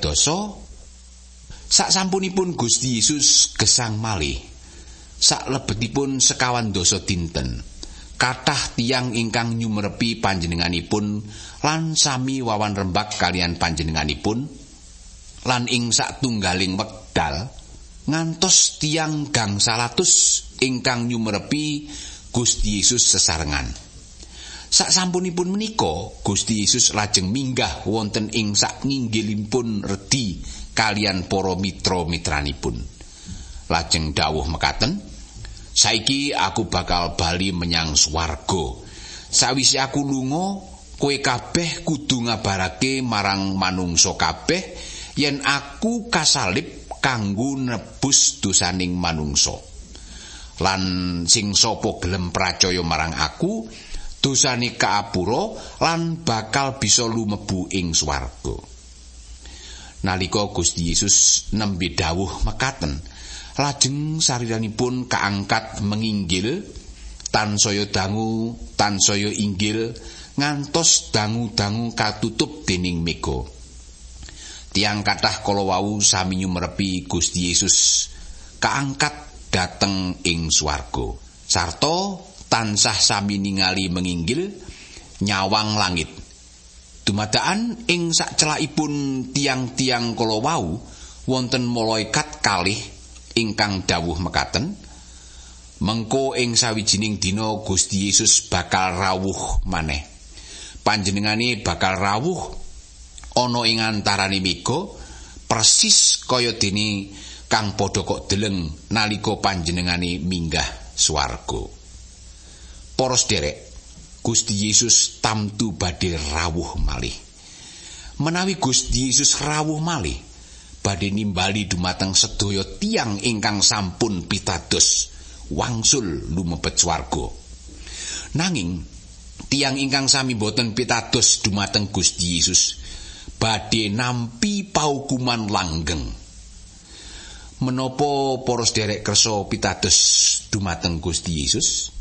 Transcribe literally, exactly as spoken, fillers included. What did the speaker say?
dosa. Saksampunipun Gusti Yesus gesang malih, saklebetipun sekawan dosa dinten, kathah tiyang ingkang nyumerepi panjenenganipun lan sami wawan rembag kalian panjenenganipun, lan ing satunggaling wekdal ngantos tiyang gangsal atus ingkang nyumerepi Gusti Yesus sesarengan. Saksampunipun menika Gusti Yesus lajeng minggah wonten ing saknginggilipun redi kalian para mitra-mitranipun. Lajeng dawuh mekaten, saiki aku bakal bali menyang swarga. Sawise aku lunga, kowe kabeh kudu ngabarake marang manungsa kabeh yen aku kasalib kanggo nebus dosaning manungsa. Lan sing sapa gelem percaya marang aku, dosane kaapura lan bakal bisa lumebu ing swarga. Nalika Gusti Yesus nembe dawuh mekaten, lajeng sariranipun kaangkat menginggil, tansaya dangu tansaya inggil ngantos dangu-dangu katutup dening mega. Tiang kathah kala wau sami nyumerepi Gusti Yesus kaangkat dhateng ing swarga, sarta tansah sami ningali menginggil nyawang langit. Dumadaan ing sacelakipun tiang-tiang kala wau wonten malaikat kalih ingkang dawuh mekaten, mengko ing sawijining dina Gusti Yesus bakal rawuh maneh. Panjenengane bakal rawuh ana ing antarane mega persis kaya dene kang padha kok deleng nalika panjenengane minggah swarga. Para sedherek, Gusti Yesus tamtu badhe rawuh malih. Menawi Gusti Yesus rawuh malih, badhe nimbali dumateng sedaya tiyang ingkang sampun pitados wangsul lumebet swarga. Nanging tiyang ingkang sami boten pitados dumateng Gusti Yesus badhe nampi paukuman langgeng. Menapa para sedherek kersa pitados dumateng Gusti Yesus?